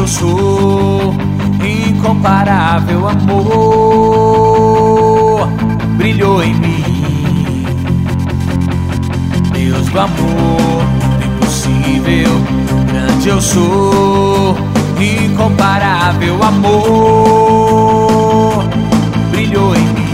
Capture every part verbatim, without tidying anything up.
sou. Incomparável amor brilhou em mim. Deus do amor, impossível, grande eu sou. Incomparável amor brilhou em mim.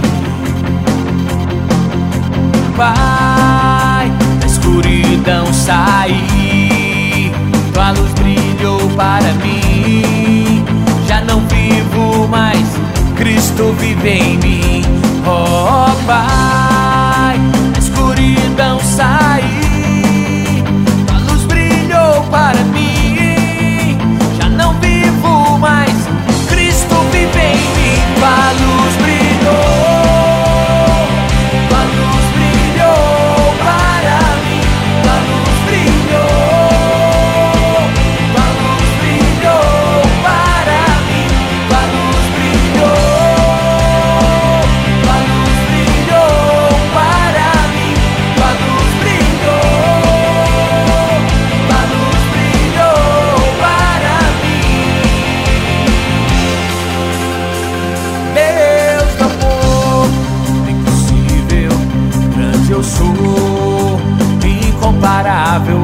Pai, da escuridão saí, tua luz brilhou para mim. Já não vivo mais, Cristo vive em mim. Oh Pai, da escuridão saí, tua luz brilhou para mim. Já não vivo mais, Cristo vive em mim. Tua luz brilhou, tua luz brilhou para mim. Tua luz brilhou, tua luz brilhou para mim. Tua luz brilhou, tua luz brilhou para mim. Tua luz brilhou, tua luz brilhou para mim. Deus do amor, impossível, grande eu sou. Incomparável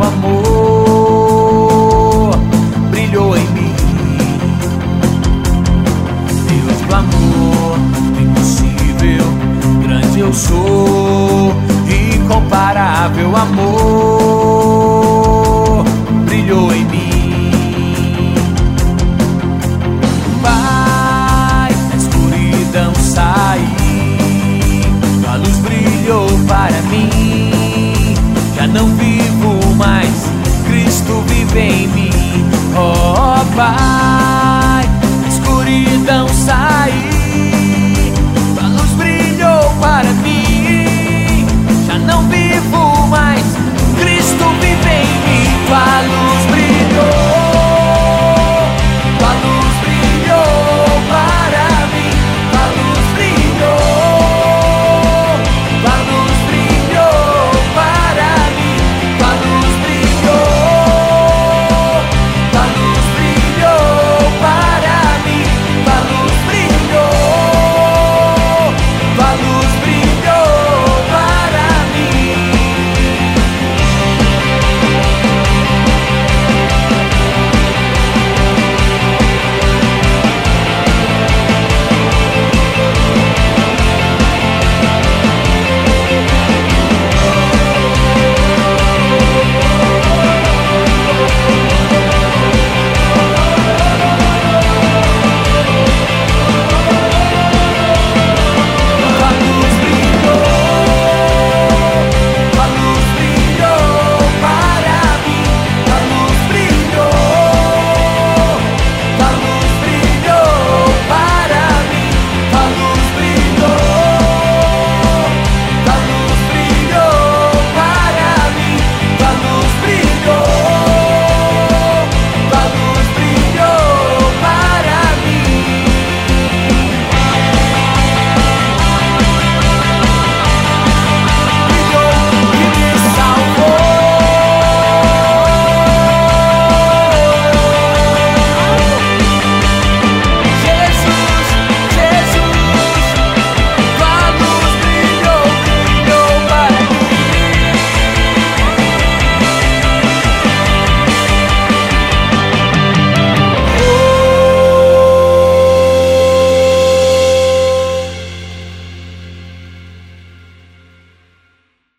amor brilhou em mim. Deus do amor, impossível, grande eu sou. Incomparável amor brilhou em mim. Pai, da escuridão saí, tua luz brilhou para mim. Já não vivo mais, Cristo vive em mim. Oh Pai,